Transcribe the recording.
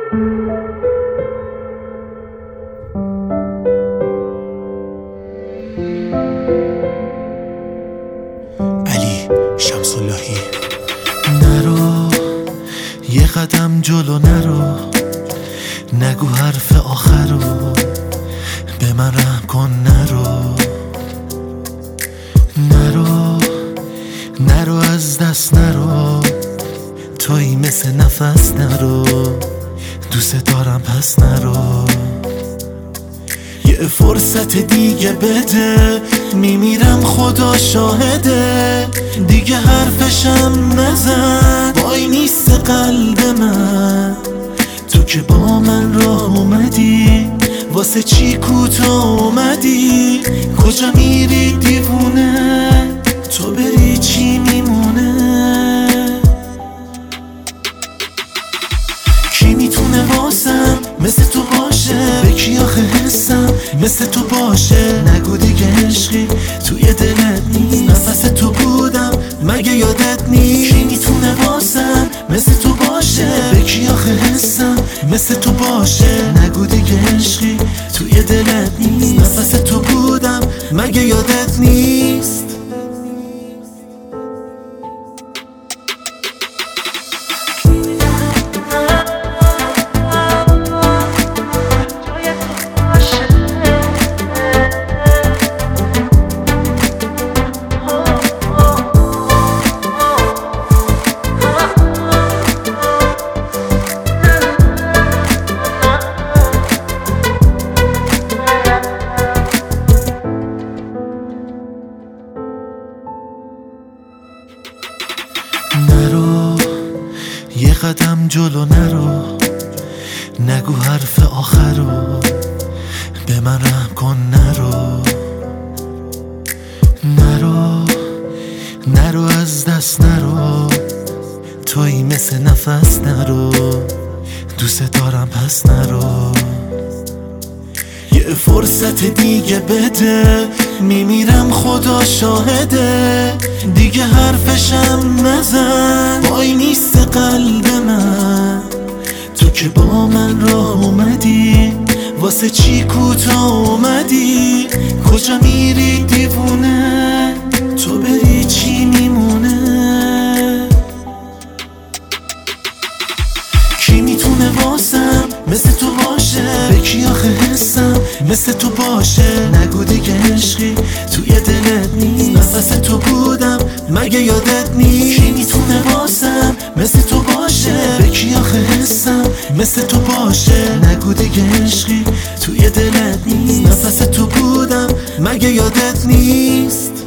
علی شمس‌اللهی. نرو یه قدم جلو، نرو نگو حرف آخرو، به من رحم کن. نرو از دست نرو، تویی مثل نفس. نرو دوست دارم پس نرو. یه فرصت دیگه بده، میمیرم خدا شاهده. دیگه حرفشم نزن، وای نیست قلب من. تو که با من راه اومدی، واسه چی کوتاه اومدی؟ کجا میری دیوونه؟ تو بری چی میمونه؟ کی میتونه واسم مثل تو باشه؟ به کی آخه حسم مثل تو باشه؟ نگو دیگه عشقی توی دلت نیست، نفس تو بودم مگه یادت نیست؟ کی میتونه واسم مثل تو باشه؟ به کی آخه حسم مثل تو باشه؟ نگو دیگه عشقی توی دلت نیست، نفس تو بودم مگه یادت نیست؟ نرو یه قدم جلو، نرو نگو حرف آخرو، به من رحم کن. نرو از دست نرو، تویی مثل نفس. نرو دوست دارم پس نرو. یه فرصت دیگه بده، میمیرم خدا شاهده. دیگه حرفشم نزن، وای نیست قلب من. تو که با من راه اومدی، واسه چی کوتاه اومدی؟ کجا میری دیوونه؟ تو بری چی میمونه؟ کی میتونه واسم مثل تو باشه؟ به کی آخه حسم مثل تو باشه؟ نگو دیگه عشقی توی دلت نیست، نفس تو بودم مگه یادت نیست؟ کی میتونه واسم مثل تو باشه؟ به کی آخه حسم مثل تو باشه؟ نگو دیگه عشقی توی دلت نیست، نفس تو بودم مگه یادت نیست؟